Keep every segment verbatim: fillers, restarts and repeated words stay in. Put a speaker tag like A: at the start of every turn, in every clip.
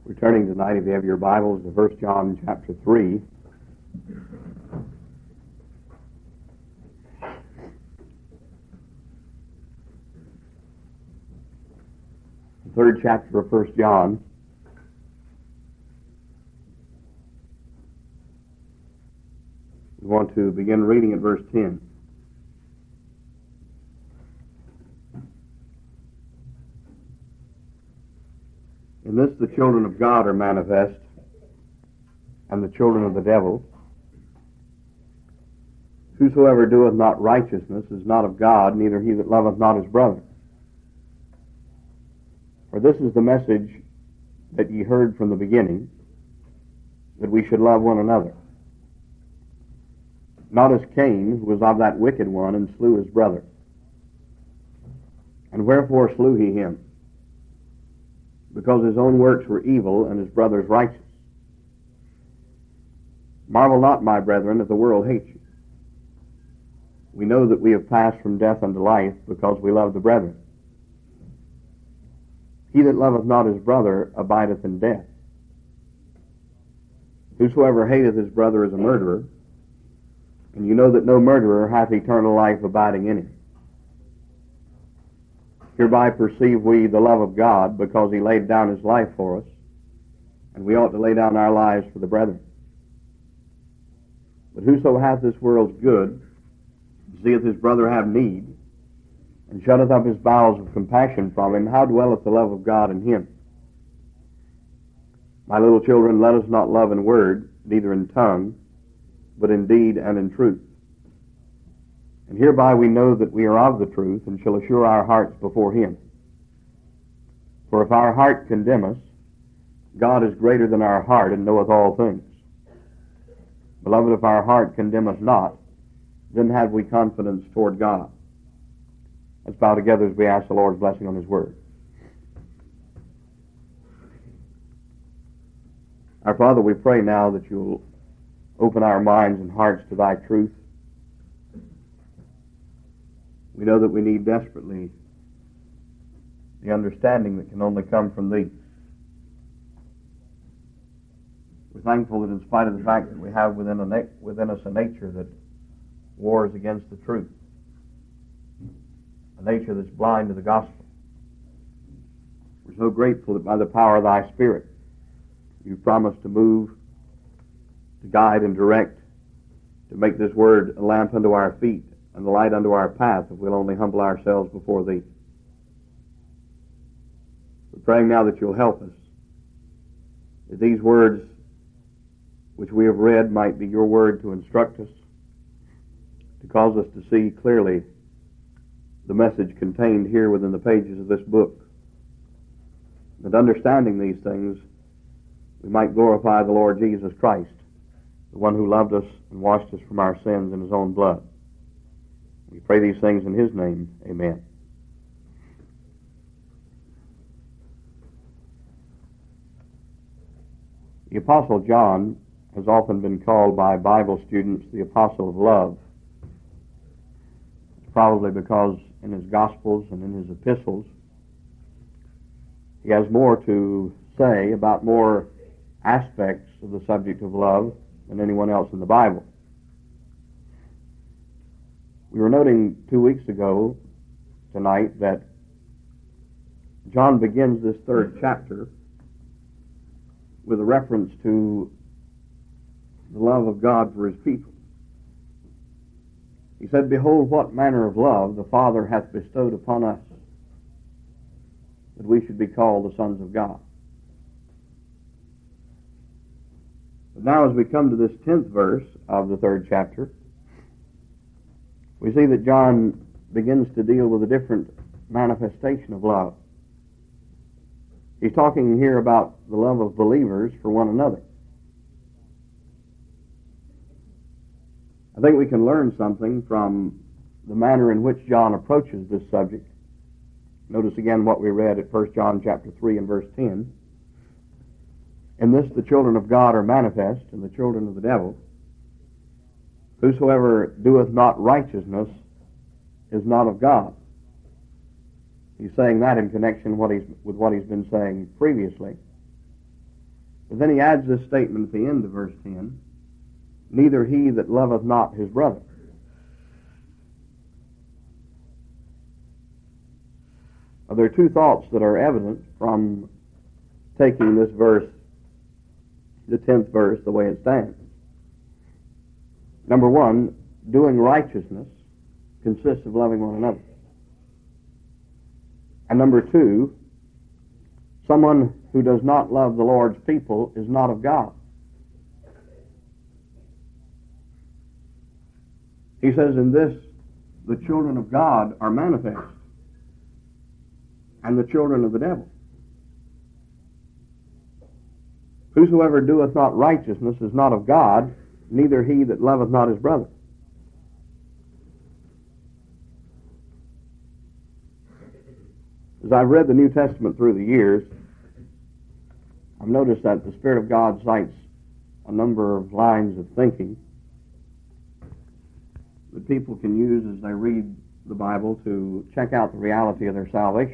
A: We're turning tonight, if you have your Bibles, to First John chapter three. The third chapter of First John. We want to begin reading at verse ten. In this the children of God are manifest, and the children of the devil. Whosoever doeth not righteousness is not of God, neither he that loveth not his brother. For this is the message that ye heard from the beginning, that we should love one another. Not as Cain, who was of that wicked one, and slew his brother. And wherefore slew he him? Because his own works were evil, and his brother's righteous. Marvel not, my brethren, if the world hates you. We know that we have passed from death unto life, because we love the brethren. He that loveth not his brother abideth in death. Whosoever hateth his brother is a murderer, and you know that no murderer hath eternal life abiding in him. Hereby perceive we the love of God, because he laid down his life for us, and we ought to lay down our lives for the brethren. But whoso hath this world's good, seeth his brother have need, and shutteth up his bowels of compassion from him, how dwelleth the love of God in him? My little children, let us not love in word, neither in tongue, but in deed and in truth. And hereby we know that we are of the truth, and shall assure our hearts before him. For if our heart condemn us, God is greater than our heart, and knoweth all things. Beloved, if our heart condemn us not, then have we confidence toward God. Let's bow together as we ask the Lord's blessing on his word. Our Father, we pray now that you'll open our minds and hearts to thy truth. We know that we need desperately the understanding that can only come from thee. We're thankful that in spite of the fact that we have within, a na- within us a nature that wars against the truth, a nature that's blind to the gospel, we're so grateful that by the power of thy Spirit you've promised to move, to guide and direct, to make this word a lamp unto our feet and the light unto our path, if we'll only humble ourselves before thee. We're praying now that you'll help us, that these words which we have read might be your word to instruct us, to cause us to see clearly the message contained here within the pages of this book. That understanding these things, we might glorify the Lord Jesus Christ, the one who loved us and washed us from our sins in his own blood. We pray these things in his name. Amen. The Apostle John has often been called by Bible students the Apostle of Love. It's probably because in his Gospels and in his epistles he has more to say about more aspects of the subject of love than anyone else in the Bible. We were noting two weeks ago tonight that John begins this third chapter with a reference to the love of God for his people. He said, "Behold, what manner of love the Father hath bestowed upon us, that we should be called the sons of God." But now as we come to this tenth verse of the third chapter, we see that John begins to deal with a different manifestation of love. He's talking here about the love of believers for one another. I think we can learn something from the manner in which John approaches this subject. Notice again what we read at First John chapter three and verse ten. In this the children of God are manifest, and the children of the devil. Whosoever doeth not righteousness is not of God. He's saying that in connection what he's, with what he's been saying previously. But then he adds this statement at the end of verse ten, neither he that loveth not his brother. Now, there are two thoughts that are evident from taking this verse, the tenth verse, the way it stands. Number one, doing righteousness consists of loving one another. And number two, someone who does not love the Lord's people is not of God. He says, in this, the children of God are manifest, and the children of the devil. Whosoever doeth not righteousness is not of God, neither he that loveth not his brother. As I've read the New Testament through the years, I've noticed that the Spirit of God cites a number of lines of thinking that people can use as they read the Bible to check out the reality of their salvation.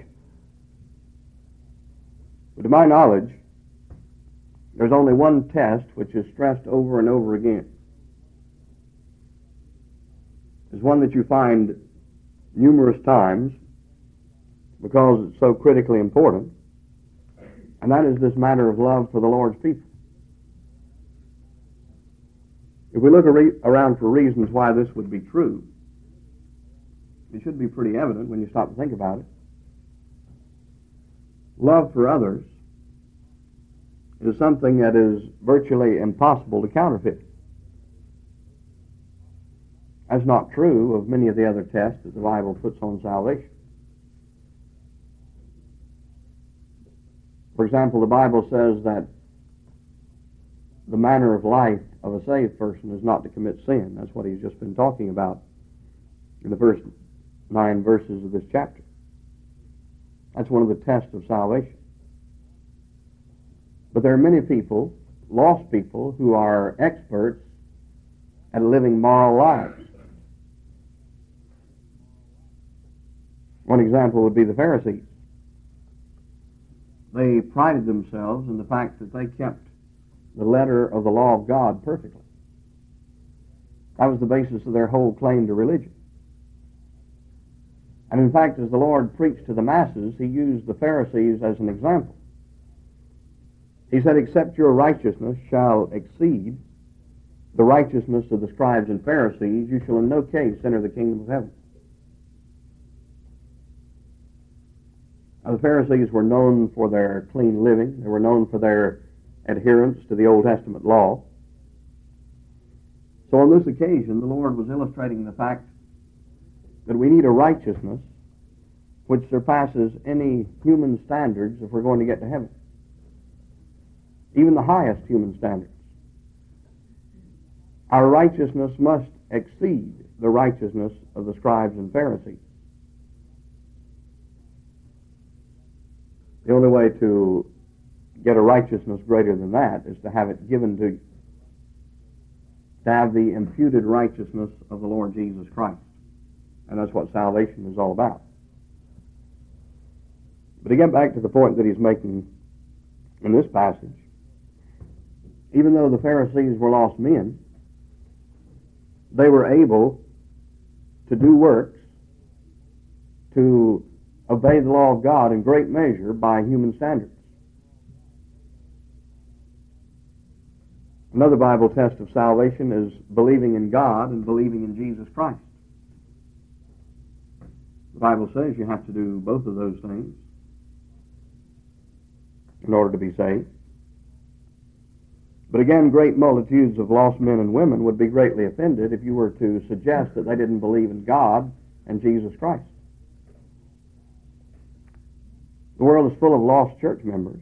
A: But to my knowledge, there's only one test which is stressed over and over again. It's one that you find numerous times because it's so critically important, and that is this matter of love for the Lord's people. If we look around for reasons why this would be true, it should be pretty evident when you stop to think about it. Love for others is something that is virtually impossible to counterfeit. That's not true of many of the other tests that the Bible puts on salvation. For example, the Bible says that the manner of life of a saved person is not to commit sin. That's what he's just been talking about in the first nine verses of this chapter. That's one of the tests of salvation. But there are many people, lost people, who are experts at living moral lives. One example would be the Pharisees. They prided themselves in the fact that they kept the letter of the law of God perfectly. That was the basis of their whole claim to religion. And in fact, as the Lord preached to the masses, he used the Pharisees as an example. He said, except your righteousness shall exceed the righteousness of the scribes and Pharisees, you shall in no case enter the kingdom of heaven. Now, the Pharisees were known for their clean living. They were known for their adherence to the Old Testament law. So on this occasion, the Lord was illustrating the fact that we need a righteousness which surpasses any human standards if we're going to get to heaven. Even the highest human standards. Our righteousness must exceed the righteousness of the scribes and Pharisees. The only way to get a righteousness greater than that is to have it given to you. To have the imputed righteousness of the Lord Jesus Christ. And that's what salvation is all about. But to get back to the point that he's making in this passage, even though the Pharisees were lost men, they were able to do works, to obey the law of God in great measure by human standards. Another Bible test of salvation is believing in God and believing in Jesus Christ. The Bible says you have to do both of those things in order to be saved. But again, great multitudes of lost men and women would be greatly offended if you were to suggest that they didn't believe in God and Jesus Christ. The world is full of lost church members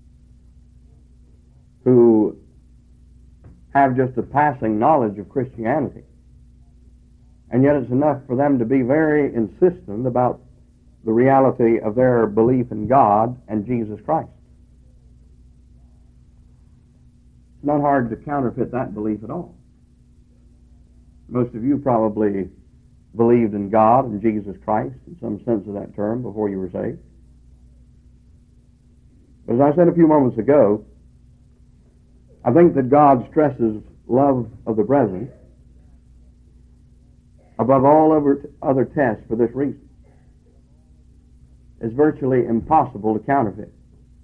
A: who have just a passing knowledge of Christianity. And yet it's enough for them to be very insistent about the reality of their belief in God and Jesus Christ. It's not hard to counterfeit that belief at all. Most of you probably believed in God and Jesus Christ in some sense of that term before you were saved. But as I said a few moments ago, I think that God stresses love of the brethren above all other, other tests for this reason. It's virtually impossible to counterfeit.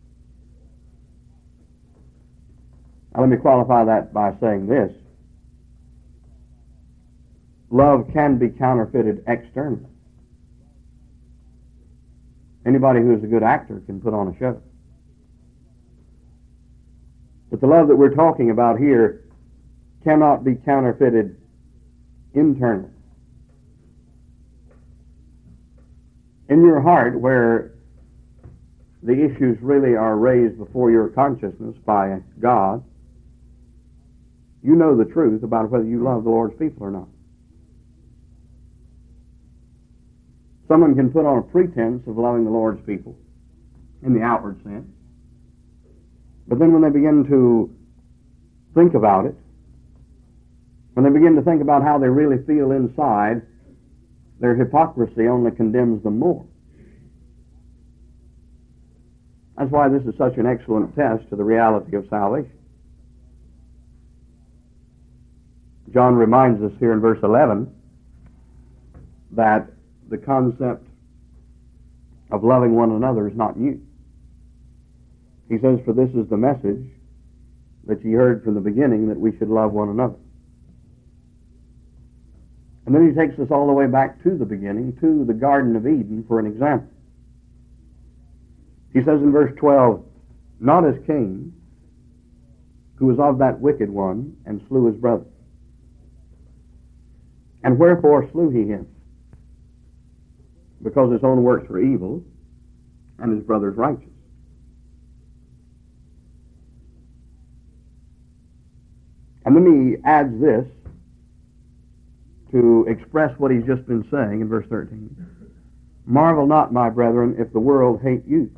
A: Now let me qualify that by saying this. Love can be counterfeited externally. Anybody who is a good actor can put on a show. But the love that we're talking about here cannot be counterfeited internally. In your heart, where the issues really are raised before your consciousness by God, you know the truth about whether you love the Lord's people or not. Someone can put on a pretense of loving the Lord's people in the outward sense, but then when they begin to think about it, when they begin to think about how they really feel inside, their hypocrisy only condemns them more. That's why this is such an excellent test to the reality of salvation. John reminds us here in verse eleven that the concept of loving one another is not new. He says, "For this is the message that ye heard from the beginning, that we should love one another." And then he takes us all the way back to the beginning, to the Garden of Eden, for an example. He says in verse twelve, "Not as Cain, who was of that wicked one, and slew his brother. And wherefore slew he him? Because his own works were evil, and his brother's righteous." And then he adds this to express what he's just been saying in verse thirteen. "Marvel not, my brethren, if the world hate you."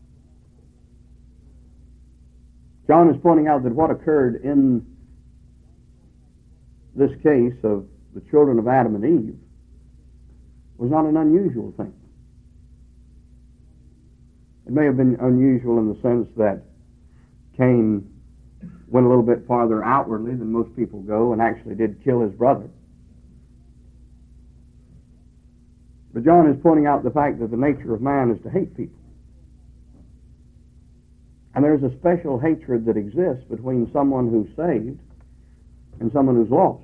A: John is pointing out that what occurred in this case of the children of Adam and Eve was not an unusual thing. It may have been unusual in the sense that Cain went a little bit farther outwardly than most people go and actually did kill his brother. But John is pointing out the fact that the nature of man is to hate people. And there's a special hatred that exists between someone who's saved and someone who's lost.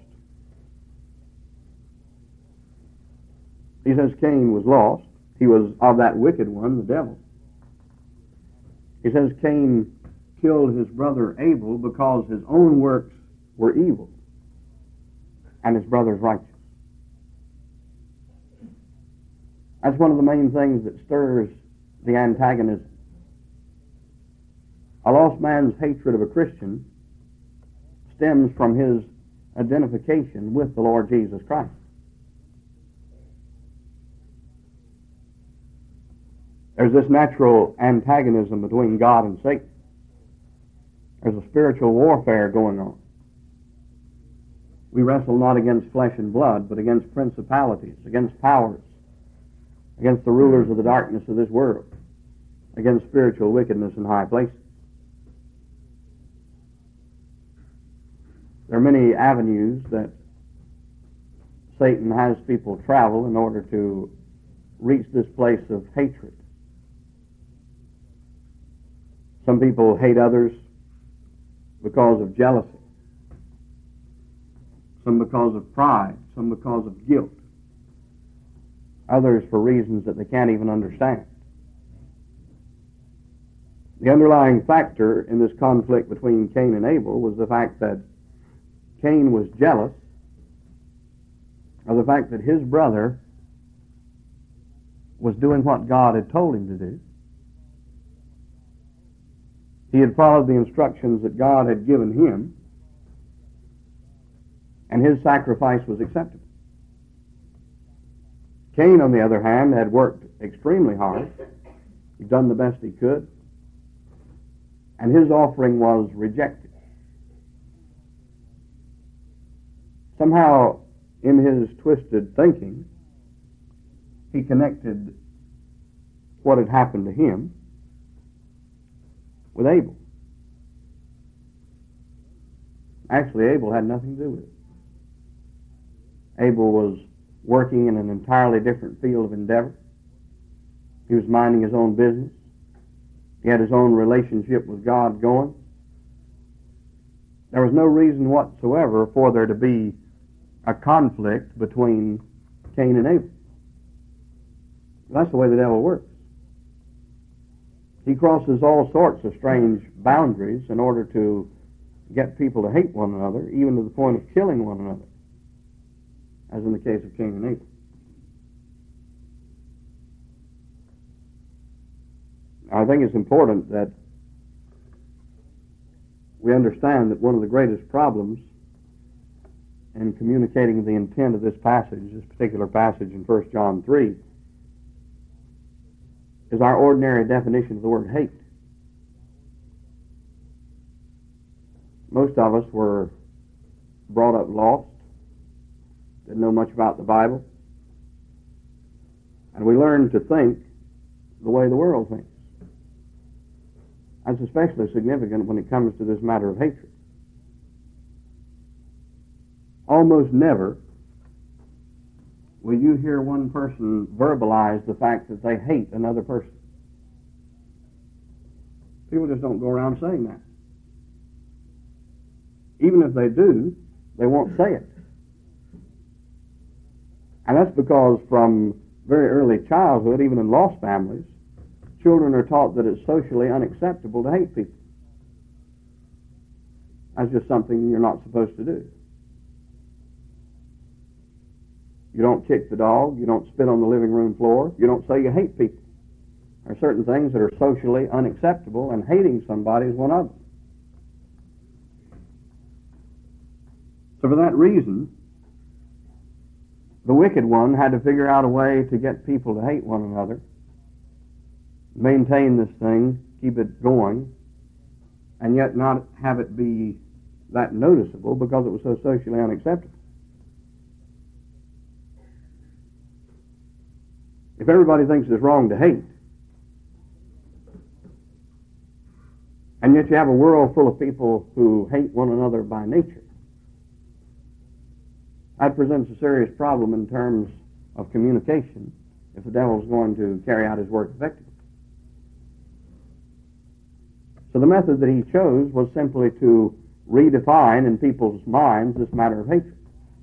A: He says Cain was lost. He was of that wicked one, the devil. He says Cain killed his brother Abel because his own works were evil and his brother's righteous. That's one of the main things that stirs the antagonism. A lost man's hatred of a Christian stems from his identification with the Lord Jesus Christ. There's this natural antagonism between God and Satan. There's a spiritual warfare going on. We wrestle not against flesh and blood, but against principalities, against powers, against the rulers of the darkness of this world, against spiritual wickedness in high places. There are many avenues that Satan has people travel in order to reach this place of hatred. Some people hate others because of jealousy, some because of pride, some because of guilt, others for reasons that they can't even understand. The underlying factor in this conflict between Cain and Abel was the fact that Cain was jealous of the fact that his brother was doing what God had told him to do. He had followed the instructions that God had given him, and his sacrifice was acceptable. Cain, on the other hand, had worked extremely hard. He'd done the best he could, and his offering was rejected. Somehow, in his twisted thinking, he connected what had happened to him with Abel. Actually, Abel had nothing to do with it. Abel was working in an entirely different field of endeavor. He was minding his own business. He had his own relationship with God going. There was no reason whatsoever for there to be a conflict between Cain and Abel. That's the way the devil works. He crosses all sorts of strange boundaries in order to get people to hate one another, even to the point of killing one another, as in the case of Cain and Abel. I think it's important that we understand that one of the greatest problems in communicating the intent of this passage, this particular passage in First John three, is our ordinary definition of the word hate. Most of us were brought up lost, didn't know much about the Bible, and we learned to think the way the world thinks. That's especially significant when it comes to this matter of hatred. Almost never will you hear one person verbalize the fact that they hate another person. People just don't go around saying that. Even if they do, they won't say it. And that's because from very early childhood, even in lost families, children are taught that it's socially unacceptable to hate people. That's just something you're not supposed to do. You don't kick the dog. You don't spit on the living room floor. You don't say you hate people. There are certain things that are socially unacceptable, and hating somebody is one of them. So for that reason, the wicked one had to figure out a way to get people to hate one another, maintain this thing, keep it going, and yet not have it be that noticeable because it was so socially unacceptable. If everybody thinks it's wrong to hate, and yet you have a world full of people who hate one another by nature, that presents a serious problem in terms of communication if the devil is going to carry out his work effectively. So the method that he chose was simply to redefine in people's minds this matter of hatred.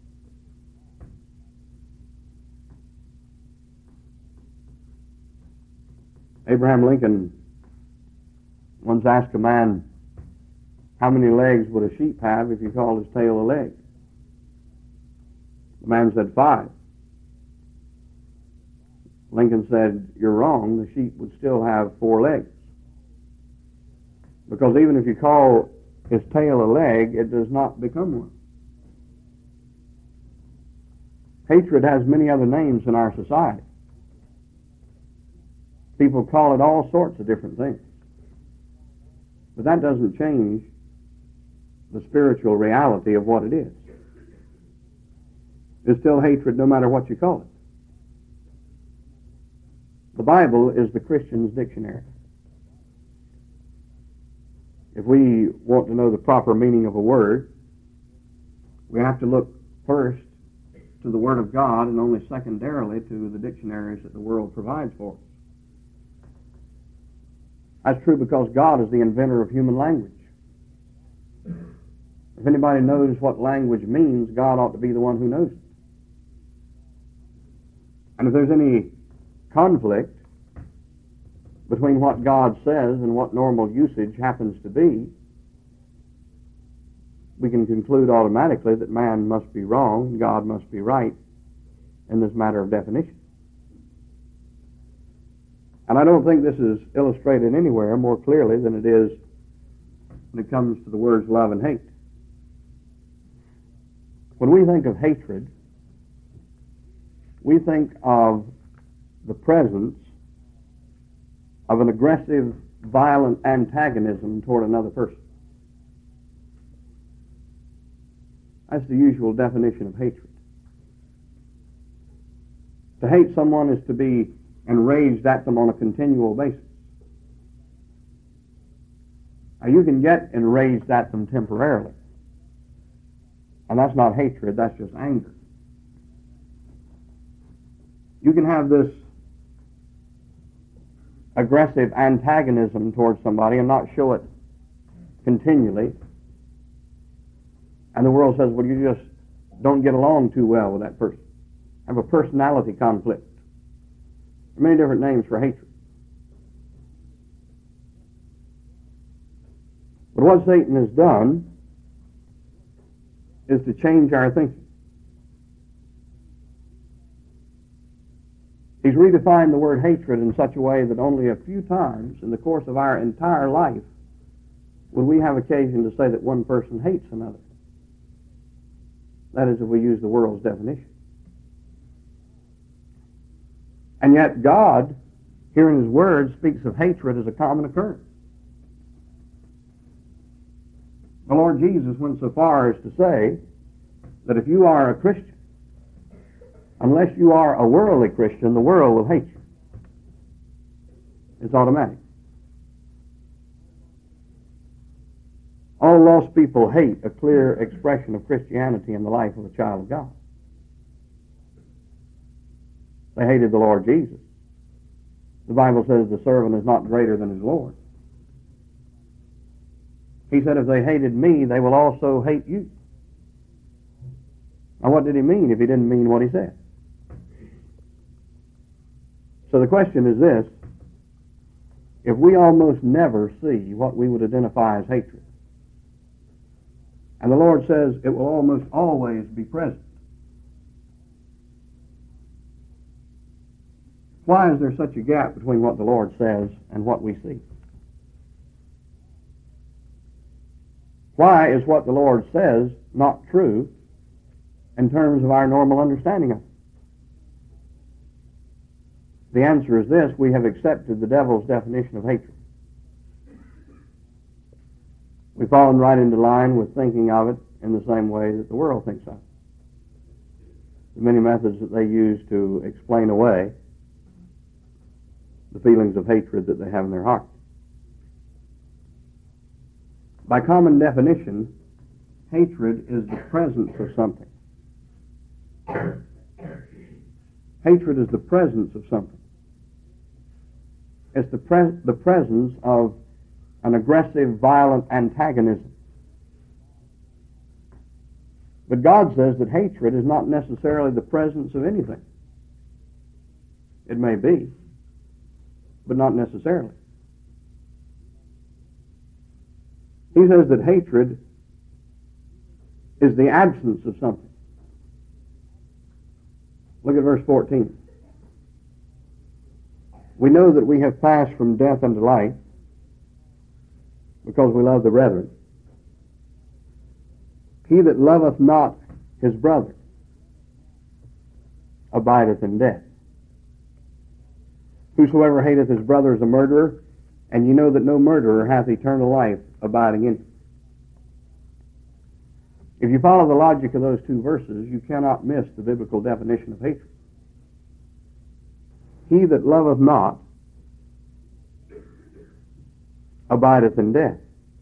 A: Abraham Lincoln once asked a man, how many legs would a sheep have if you called his tail a leg? The man said five. Lincoln said, you're wrong, the sheep would still have four legs. Because even if you call his tail a leg, it does not become one. Hatred has many other names in our society. People call it all sorts of different things. But that doesn't change the spiritual reality of what it is. It's still hatred no matter what you call it. The Bible is the Christian's dictionary. If we want to know the proper meaning of a word, we have to look first to the Word of God and only secondarily to the dictionaries that the world provides for us. That's true because God is the inventor of human language. If anybody knows what language means, God ought to be the one who knows it. And if there's any conflict between what God says and what normal usage happens to be, we can conclude automatically that man must be wrong and God must be right in this matter of definition. And I don't think this is illustrated anywhere more clearly than it is when it comes to the words love and hate. When we think of hatred, we think of the presence of an aggressive, violent antagonism toward another person. That's the usual definition of hatred. To hate someone is to be enraged at them on a continual basis. Now, you can get enraged at them temporarily. And that's not hatred, that's just anger. You can have this aggressive antagonism towards somebody and not show it continually. And the world says, well, you just don't get along too well with that person. Have a personality conflict. There are many different names for hatred. But what Satan has done is to change our thinking. He's redefined the word hatred in such a way that only a few times in the course of our entire life would we have occasion to say that one person hates another. That is, if we use the world's definition. And yet God, here in His Word, speaks of hatred as a common occurrence. The Lord Jesus went so far as to say that if you are a Christian, unless you are a worldly Christian, the world will hate you. It's automatic. All lost people hate a clear expression of Christianity in the life of a child of God. They hated the Lord Jesus. The Bible says the servant is not greater than his Lord. He said, if they hated me, they will also hate you. Now, what did he mean if he didn't mean what he said? So the question is this: if we almost never see what we would identify as hatred, and the Lord says it will almost always be present, why is there such a gap between what the Lord says and what we see? Why is what the Lord says not true in terms of our normal understanding of it? The answer is this: we have accepted the devil's definition of hatred. We've fallen right into line with thinking of it in the same way that the world thinks of it. The many methods that they use to explain away the feelings of hatred that they have in their heart. By common definition, hatred is the presence of something. Hatred is the presence of something. It's the, pre- the presence of an aggressive, violent antagonism. But God says that hatred is not necessarily the presence of anything. It may be, but not necessarily. He says that hatred is the absence of something. Look at verse fourteen. We know that we have passed from death unto life because we love the brethren. He that loveth not his brother abideth in death. Whosoever hateth his brother is a murderer, and ye know that no murderer hath eternal life abiding in him. If you follow the logic of those two verses, you cannot miss the biblical definition of hatred. He that loveth not abideth in death.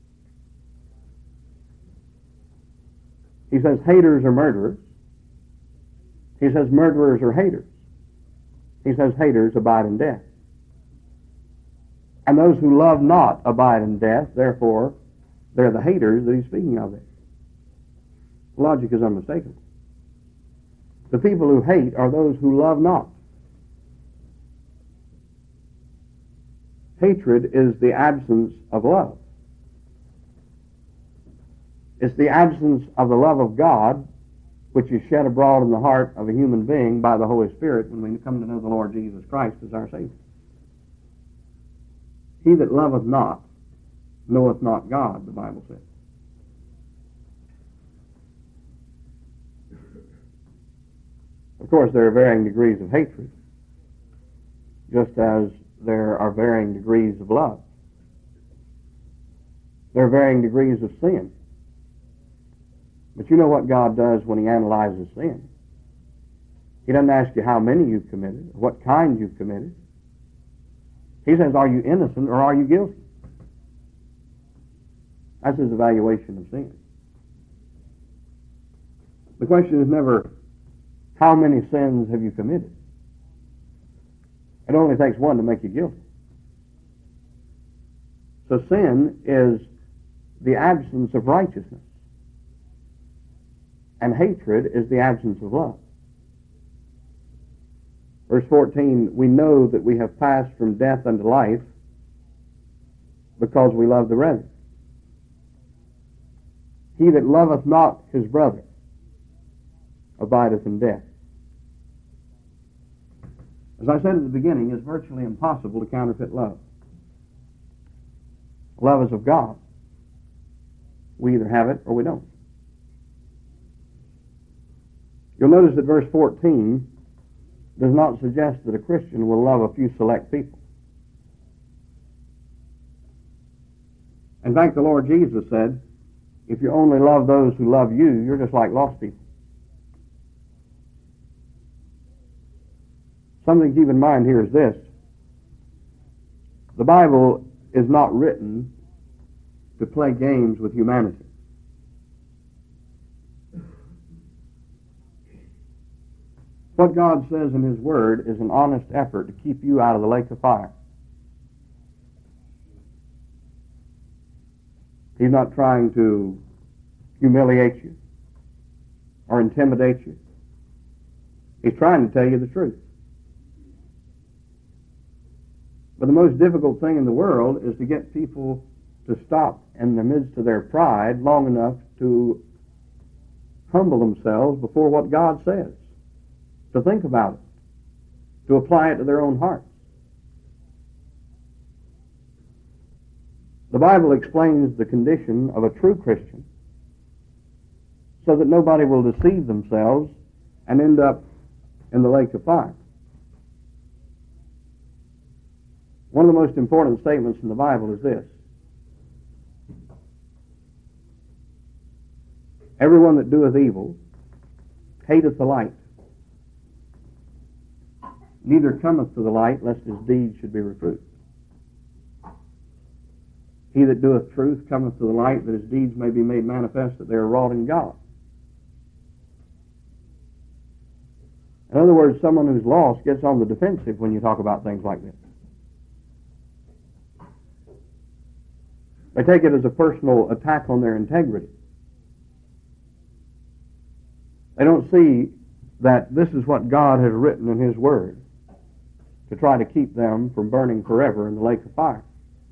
A: He says haters are murderers. He says murderers are haters. He says haters abide in death. And those who love not abide in death, therefore, they're the haters that he's speaking of there. Logic is unmistakable. The people who hate are those who love not. Hatred is the absence of love. It's the absence of the love of God, which is shed abroad in the heart of a human being by the Holy Spirit when we come to know the Lord Jesus Christ as our Savior. He that loveth not knoweth not God, the Bible says. Of course, there are varying degrees of hatred, just as there are varying degrees of love. There are varying degrees of sin. But you know what God does when He analyzes sin? He doesn't ask you how many you've committed, or what kind you've committed. He says, are you innocent or are you guilty? That's His evaluation of sin. The question is never, how many sins have you committed? It only takes one to make you guilty. So sin is the absence of righteousness, and hatred is the absence of love. Verse fourteen, we know that we have passed from death unto life because we love the brethren. He that loveth not his brother abideth in death. As I said at the beginning, it's virtually impossible to counterfeit love. Love is of God. We either have it or we don't. You'll notice that verse fourteen does not suggest that a Christian will love a few select people. In fact, the Lord Jesus said, if you only love those who love you, you're just like lost people. Something to keep in mind here is this. The Bible is not written to play games with humanity. What God says in His Word is an honest effort to keep you out of the lake of fire. He's not trying to humiliate you or intimidate you. He's trying to tell you the truth. But the most difficult thing in the world is to get people to stop in the midst of their pride long enough to humble themselves before what God says, to think about it, to apply it to their own hearts. The Bible explains the condition of a true Christian so that nobody will deceive themselves and end up in the lake of fire. One of the most important statements in the Bible is this. Everyone that doeth evil hateth the light, neither cometh to the light, lest his deeds should be reproved. He that doeth truth cometh to the light, that his deeds may be made manifest, that they are wrought in God. In other words, someone who's lost gets on the defensive when you talk about things like this. They take it as a personal attack on their integrity. They don't see that this is what God has written in His Word to try to keep them from burning forever in the lake of fire.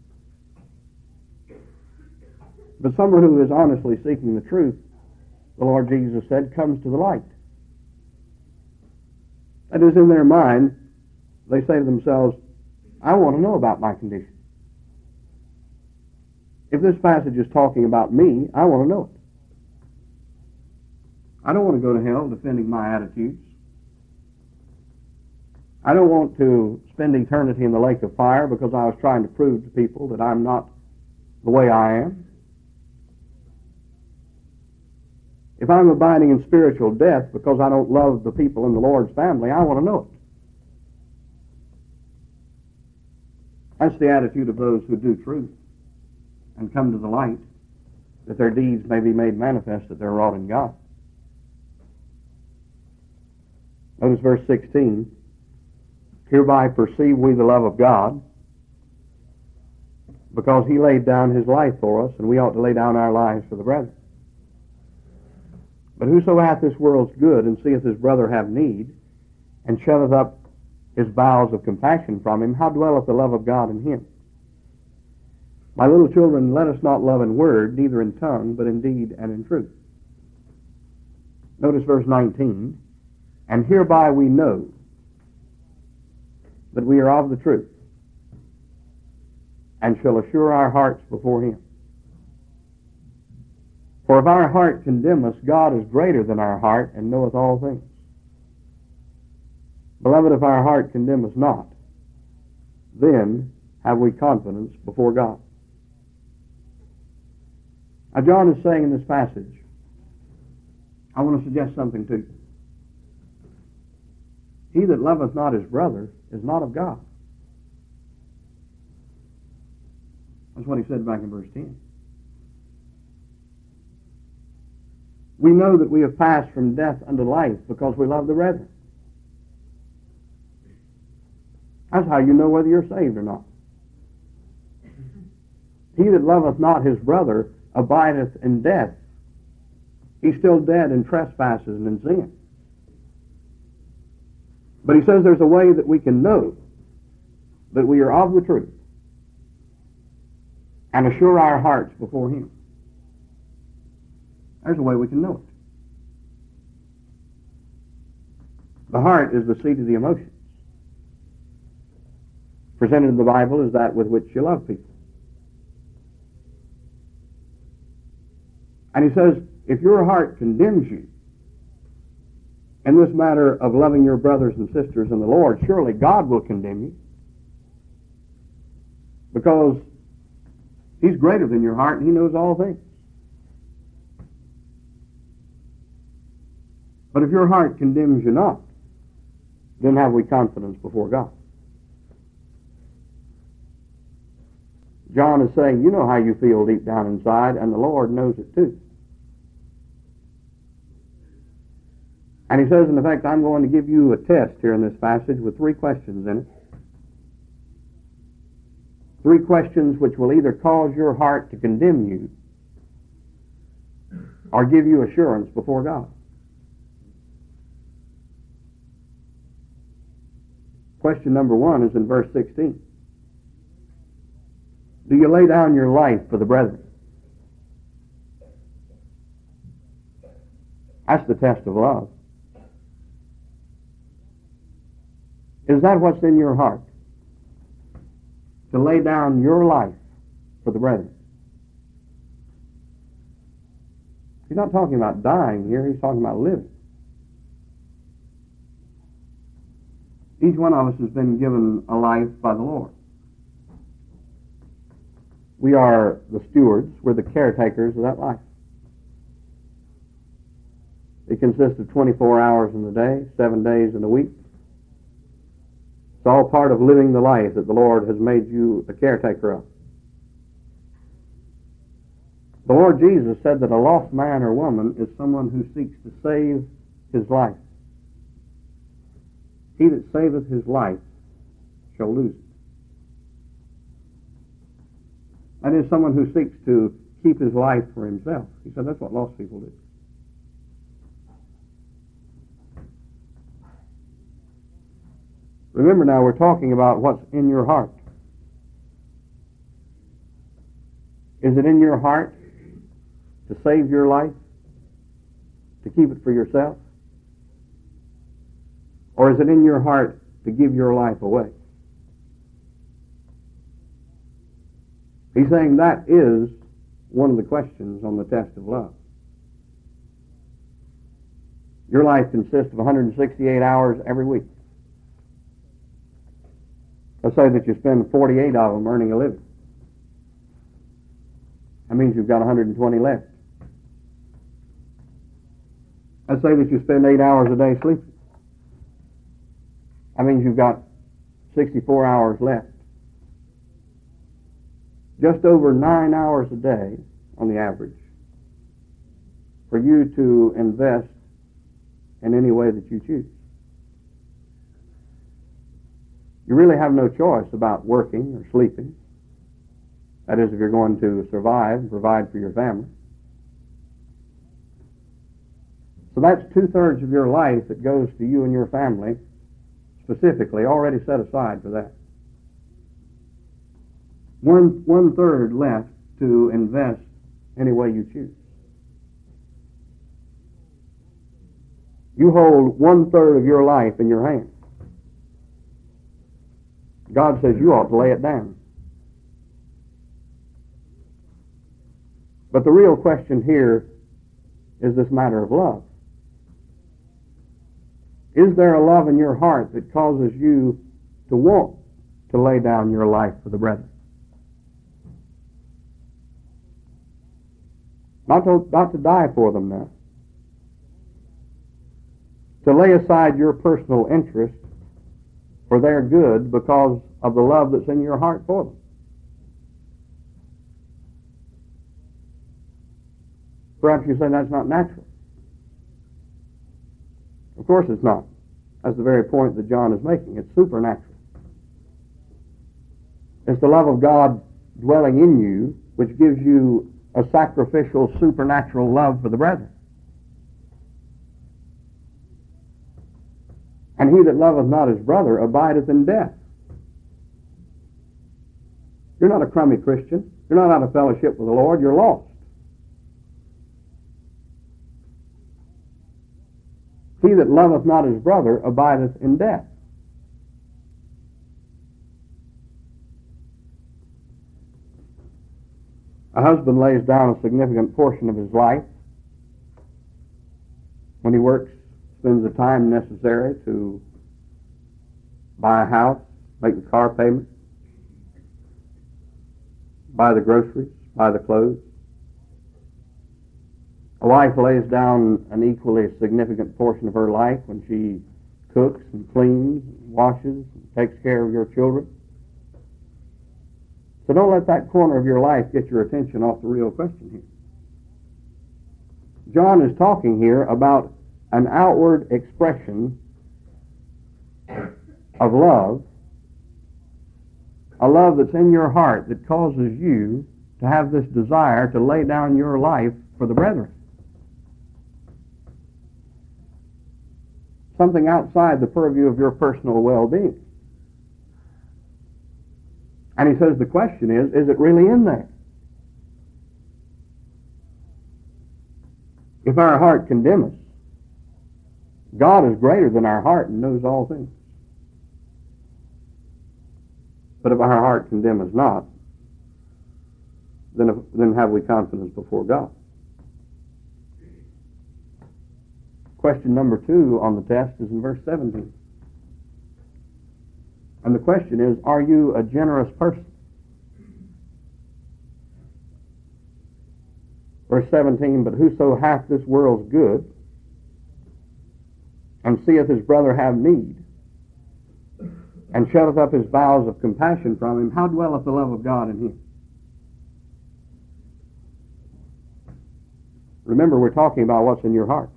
A: But someone who is honestly seeking the truth, the Lord Jesus said, comes to the light. That is, in their mind, they say to themselves, I want to know about my condition. If this passage is talking about me, I want to know it. I don't want to go to hell defending my attitudes. I don't want to spend eternity in the lake of fire because I was trying to prove to people that I'm not the way I am. If I'm abiding in spiritual death because I don't love the people in the Lord's family, I want to know it. That's the attitude of those who do truth and come to the light, that their deeds may be made manifest, that they're wrought in God. Notice verse sixteen. Hereby perceive we the love of God, because He laid down His life for us, and we ought to lay down our lives for the brethren. But whoso hath this world's good, and seeth his brother have need, and shutteth up his bowels of compassion from him, how dwelleth the love of God in him? My little children, let us not love in word, neither in tongue, but in deed and in truth. Notice verse nineteen. And hereby we know that we are of the truth, and shall assure our hearts before Him. For if our heart condemn us, God is greater than our heart, and knoweth all things. Beloved, if our heart condemn us not, then have we confidence before God. Now John is saying in this passage, I want to suggest something to you. He that loveth not his brother is not of God. That's what he said back in verse ten. We know that we have passed from death unto life because we love the brethren. That's how you know whether you're saved or not. He that loveth not his brother abideth in death. He's still dead in trespasses and in sin. But he says there's a way that we can know that we are of the truth and assure our hearts before him. There's a way we can know it. The heart is the seat of the emotions. Presented in the Bible as that with which you love people. And he says, if your heart condemns you in this matter of loving your brothers and sisters in the Lord, surely God will condemn you. Because he's greater than your heart and he knows all things. But if your heart condemns you not, then have we confidence before God. John is saying, you know how you feel deep down inside, and the Lord knows it too. And he says, in effect, I'm going to give you a test here in this passage with three questions in it. Three questions which will either cause your heart to condemn you or give you assurance before God. Question number one is in verse sixteen. Do you lay down your life for the brethren? That's the test of love. Is that what's in your heart? To lay down your life for the brethren. He's not talking about dying here, he's talking about living. Each one of us has been given a life by the Lord. We are the stewards, we're the caretakers of that life. It consists of twenty-four hours in the day, seven days in the week. It's all part of living the life that the Lord has made you a caretaker of. The Lord Jesus said that a lost man or woman is someone who seeks to save his life. He that saveth his life shall lose it. That is someone who seeks to keep his life for himself. He said that's what lost people do. Remember now, we're talking about what's in your heart. Is it in your heart to save your life? To keep it for yourself? Or is it in your heart to give your life away? He's saying that is one of the questions on the test of love. Your life consists of one hundred sixty-eight hours every week. Let's say that you spend forty-eight of them earning a living. That means you've got one hundred twenty left. Let's say that you spend eight hours a day sleeping. That means you've got sixty-four hours left. Just over nine hours a day, on the average, for you to invest in any way that you choose. You really have no choice about working or sleeping. That is, if you're going to survive and provide for your family. So that's two-thirds of your life that goes to you and your family, specifically, already set aside for that. One, one-third left to invest any way you choose. You hold one-third of your life in your hands. God says you ought to lay it down. But the real question here is this matter of love. Is there a love in your heart that causes you to want to lay down your life for the brethren? Not to, not to die for them now. To lay aside your personal interest for their good because of the love that's in your heart for them. Perhaps you say that's not natural. course it's not. That's the very point that John is making. It's supernatural. It's the love of God dwelling in you, which gives you a sacrificial, supernatural love for the brethren. And he that loveth not his brother abideth in death. You're not a crummy Christian. You're not out of fellowship with the Lord. You're lost. He that loveth not his brother abideth in death. A husband lays down a significant portion of his life when he works, spends the time necessary to buy a house, make the car payment, buy the groceries, buy the clothes. A wife lays down an equally significant portion of her life when she cooks and cleans, and washes, and takes care of your children. So don't let that corner of your life get your attention off the real question here. John is talking here about an outward expression of love, a love that's in your heart that causes you to have this desire to lay down your life for the brethren. Something outside the purview of your personal well-being. And he says the question is, is it really in there? If our heart condemn us, God is greater than our heart and knows all things. But if our heart condemn us not, then, if, then have we confidence before God. Question number two on the test is in verse seventeen. And the question is, are you a generous person? Verse seventeen, but whoso hath this world's good, and seeth his brother have need, and shutteth up his bowels of compassion from him, how dwelleth the love of God in him? Remember, we're talking about what's in your heart.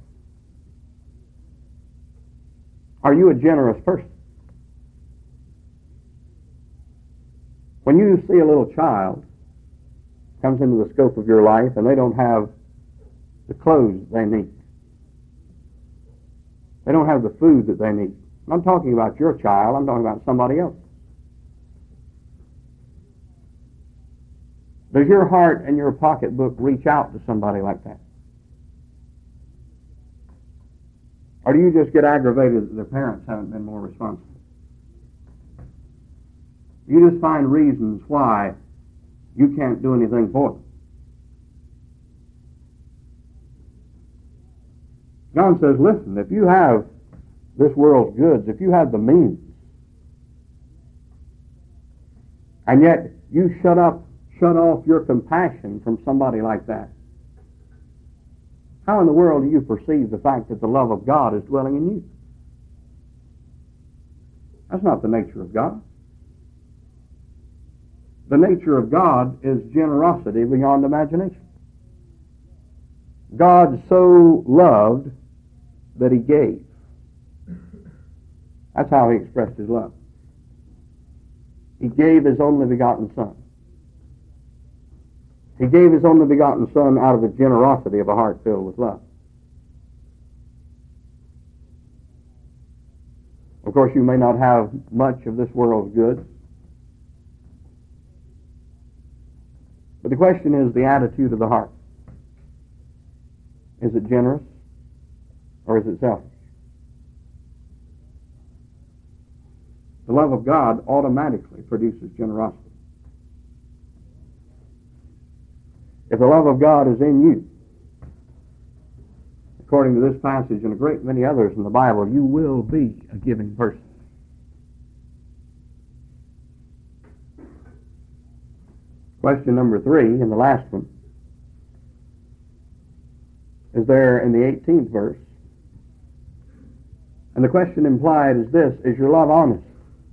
A: Are you a generous person? When you see a little child comes into the scope of your life and they don't have the clothes they need, they don't have the food that they need. I'm talking about your child, I'm talking about somebody else. Does your heart and your pocketbook reach out to somebody like that? Or do you just get aggravated that their parents haven't been more responsible? You just find reasons why you can't do anything for them. John says, listen, if you have this world's goods, if you have the means, and yet you shut up, shut off your compassion from somebody like that, how in the world do you perceive the fact that the love of God is dwelling in you? That's not the nature of God. The nature of God is generosity beyond imagination. God so loved that he gave. That's how he expressed his love. He gave his only begotten Son. He gave his only begotten Son out of the generosity of a heart filled with love. Of course, you may not have much of this world's goods. But the question is the attitude of the heart. Is it generous or is it selfish? The love of God automatically produces generosity. If the love of God is in you, according to this passage and a great many others in the Bible, you will be a giving person. Question number three, and the last one, is there in the eighteenth verse. And the question implied is this: is your love honest?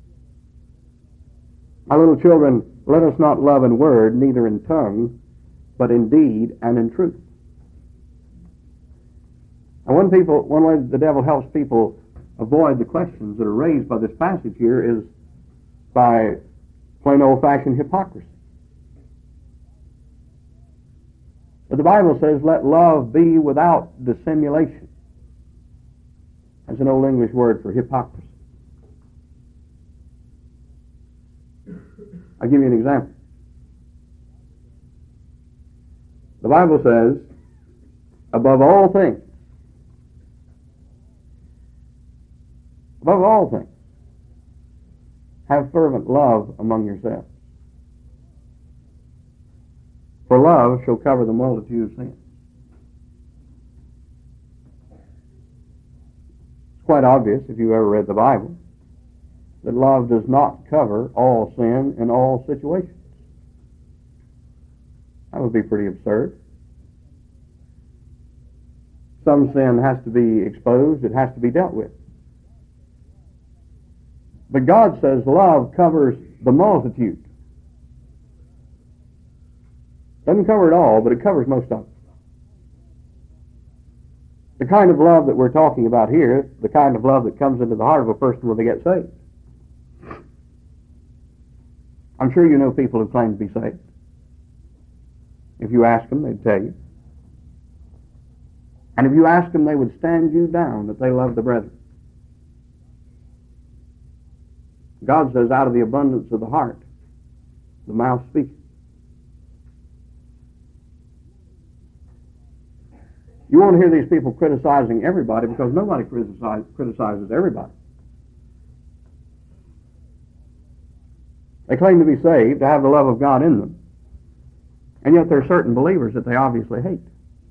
A: My little children, let us not love in word, neither in tongue, but in deed and in truth. And one people, one way the devil helps people avoid the questions that are raised by this passage here is by plain old-fashioned hypocrisy. But the Bible says, let love be without dissimulation. That's an old English word for hypocrisy. I'll give you an example. The Bible says, above all things, above all things, have fervent love among yourselves. For love shall cover the multitude of sins. It's quite obvious, if you ever read the Bible, that love does not cover all sin in all situations. That would be pretty absurd. Some sin has to be exposed, it has to be dealt with. But God says love covers the multitude. Doesn't cover it all, but it covers most of it. The kind of love that we're talking about here, the kind of love that comes into the heart of a person when they get saved. I'm sure you know people who claim to be saved. If you ask them, they'd tell you. And if you ask them, they would stand you down that they love the brethren. God says, out of the abundance of the heart, the mouth speaks. You won't hear these people criticizing everybody because nobody criticize, criticizes everybody. They claim to be saved, to have the love of God in them, and yet there are certain believers that they obviously hate.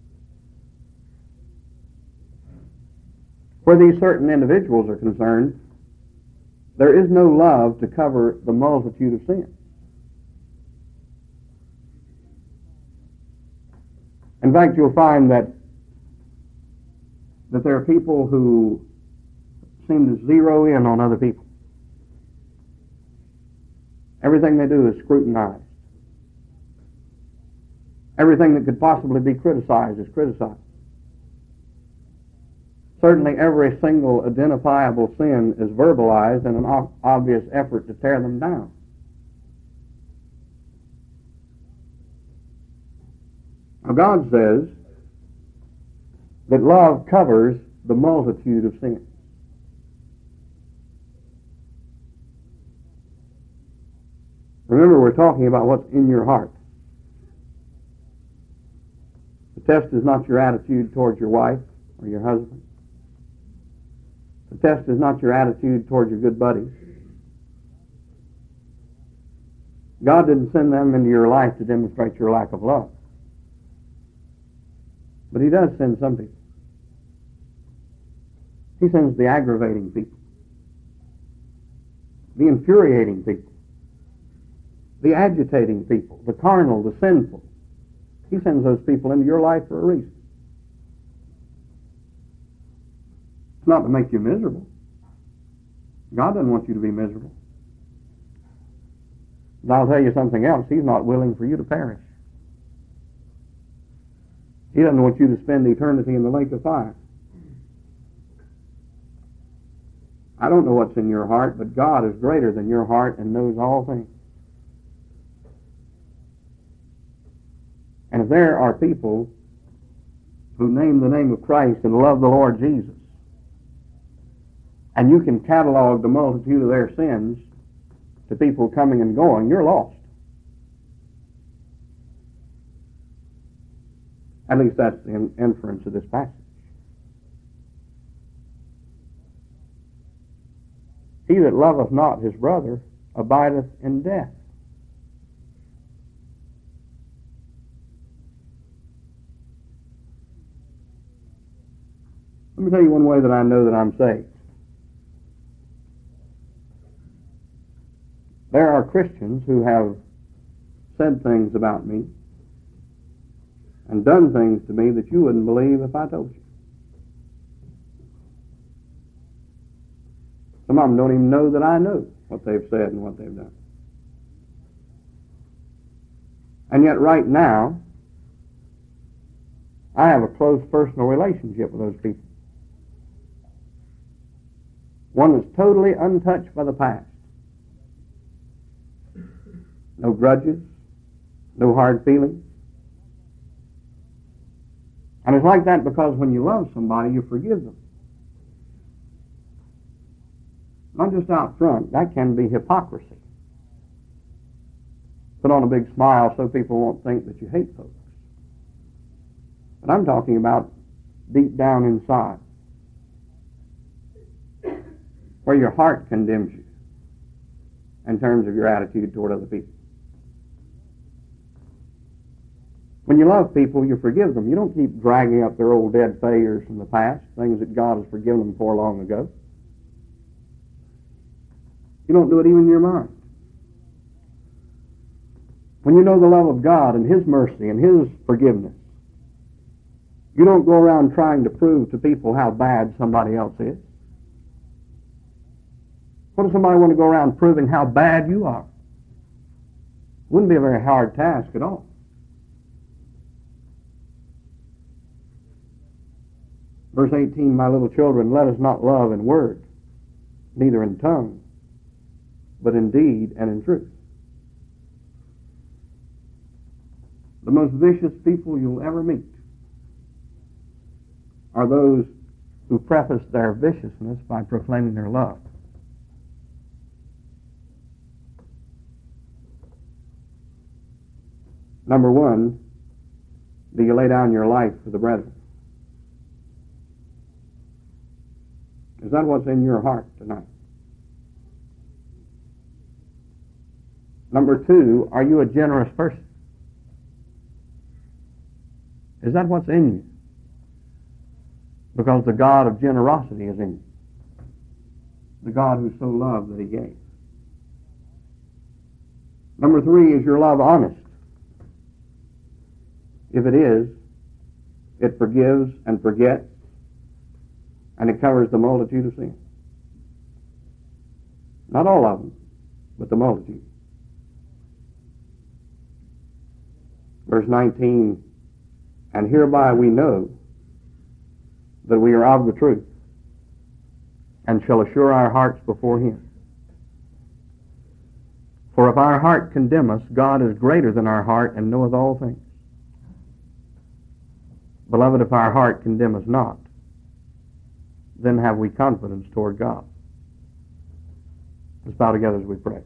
A: Where these certain individuals are concerned, there is no love to cover the multitude of sins. In fact, you'll find that that there are people who seem to zero in on other people. Everything they do is scrutinized. Everything that could possibly be criticized is criticized. Certainly every single identifiable sin is verbalized in an obvious effort to tear them down. Now God says that love covers the multitude of sins. Remember, we're talking about what's in your heart. The test is not your attitude towards your wife or your husband. The test is not your attitude towards your good buddies. God didn't send them into your life to demonstrate your lack of love. But He does send some people. He sends the aggravating people, the infuriating people, the agitating people, the carnal, the sinful. He sends those people into your life for a reason. It's not to make you miserable. God doesn't want you to be miserable. But I'll tell you something else. He's not willing for you to perish. He doesn't want you to spend eternity in the lake of fire. I don't know what's in your heart, but God is greater than your heart and knows all things. And if there are people who name the name of Christ and love the Lord Jesus, and you can catalog the multitude of their sins to people coming and going, you're lost. At least that's the inference of this passage. He that loveth not his brother abideth in death. Let me tell you one way that I know that I'm saved. There are Christians who have said things about me and done things to me that you wouldn't believe if I told you. Some of them don't even know that I know what they've said and what they've done. And yet right now, I have a close personal relationship with those people. One that's totally untouched by the past. No grudges, no hard feelings. And it's like that because when you love somebody, you forgive them. Not just out front. That can be hypocrisy. Put on a big smile so people won't think that you hate folks. But I'm talking about deep down inside, where your heart condemns you in terms of your attitude toward other people. When you love people, you forgive them. You don't keep dragging up their old dead failures from the past, things that God has forgiven them for long ago. You don't do it even in your mind. When you know the love of God and His mercy and His forgiveness, you don't go around trying to prove to people how bad somebody else is. What does somebody want to go around proving how bad you are? Wouldn't be a very hard task at all. Verse eighteen, my little children, let us not love in word, neither in tongue, but in deed and in truth. The most vicious people you'll ever meet are those who preface their viciousness by proclaiming their love. Number one, do you lay down your life for the brethren? Is that what's in your heart tonight? Number two, are you a generous person? Is that what's in you? Because the God of generosity is in you. The God who so loved that He gave. Number three, is your love honest? If it is, it forgives and forgets, and it covers the multitude of sins. Not all of them, but the multitude. Verse nineteen, and hereby we know that we are of the truth, and shall assure our hearts before Him. For if our heart condemn us, God is greater than our heart, and knoweth all things. Beloved, if our heart condemn us not, then have we confidence toward God. Let's bow together as we pray.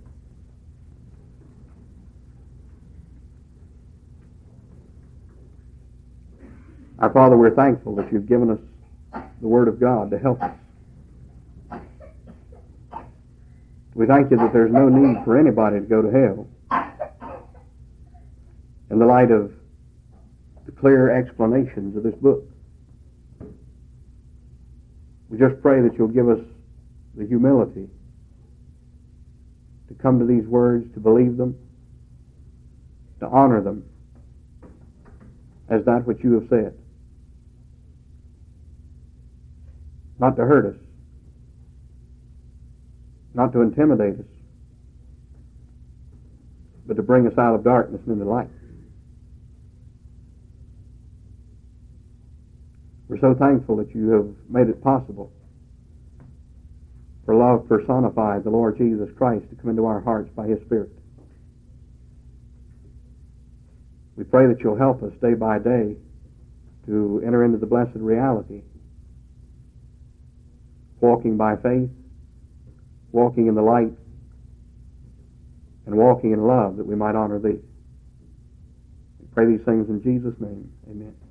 A: Our Father, we're thankful that You've given us the Word of God to help us. We thank You that there's no need for anybody to go to hell in the light of the clear explanations of this book. We just pray that You'll give us the humility to come to these words, to believe them, to honor them as that which You have said. Not to hurt us, not to intimidate us, but to bring us out of darkness and into light. We're so thankful that You have made it possible for love personified, the Lord Jesus Christ, to come into our hearts by His Spirit. We pray that You'll help us day by day to enter into the blessed reality, walking by faith, walking in the light, and walking in love, that we might honor Thee. We pray these things in Jesus' name. Amen.